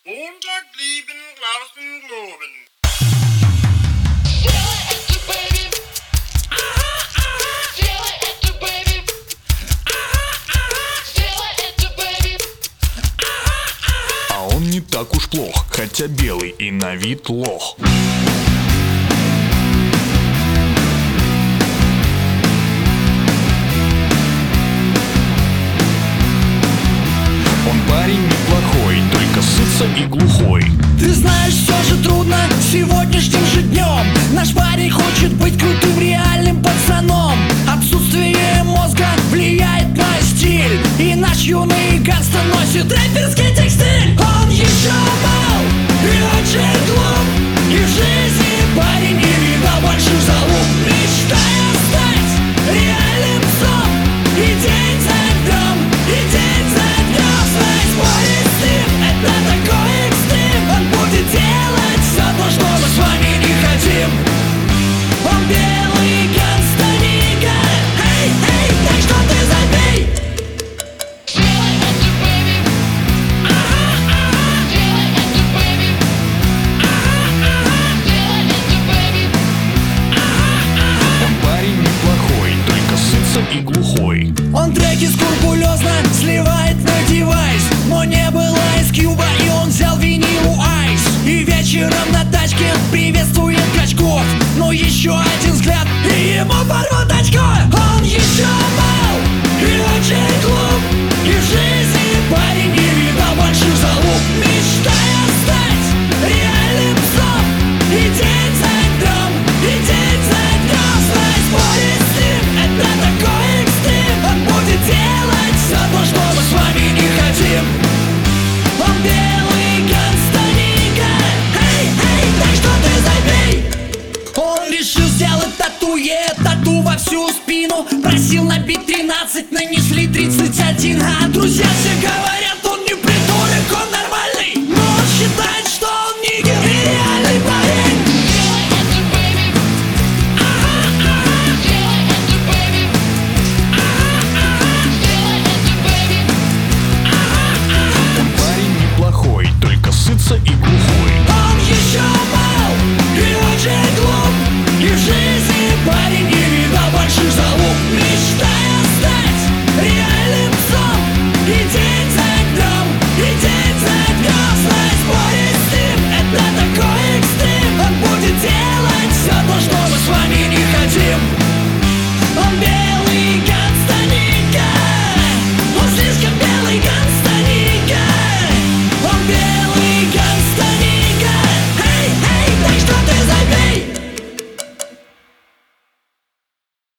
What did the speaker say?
Montag lieben, draußen globen. А он не так уж плох, хотя белый и на вид лох. Он парень неплохой, только сытся и глухой. Ты знаешь, все же трудно сегодняшним же днем. Наш парень хочет быть крутым реальным пацаном. Отсутствие мозга влияет на стиль, и наш юный гангстер носит рэперский текстиль. Он еще мал и очень глуп, и в жизни парень не видал больших залуп. Мечтая стать реальным псом, и день за днем, и день за днем знать спорить с ним. Это такой экстрим. Он будет делать все то, что мы с вами не хотим. Он белый гангста-нига. Эй, эй, так что ты забей. Он парень неплохой, только сытся и глухой. Он треки скрупулезно сливает на девайс, но не было Ice Cube, и он взял винил Айс. И вечером на тачке приветствует качков, но еще один взгляд, и ему порвут очко. Он еще мал и очень глуп, и в жизни парень не видал больших залуп. Мечтая стать реальным псом, и день за днем, и день за днем знать спорить с ним. Это такой экстрим. Он будет делать все то, что мы с вами не хотим. Он белый гангста-нига. Эй, эй, так что ты забей. Он решил сделать тату во всю спину. Просил набить 13, нанесли 31. А друзья все говорят: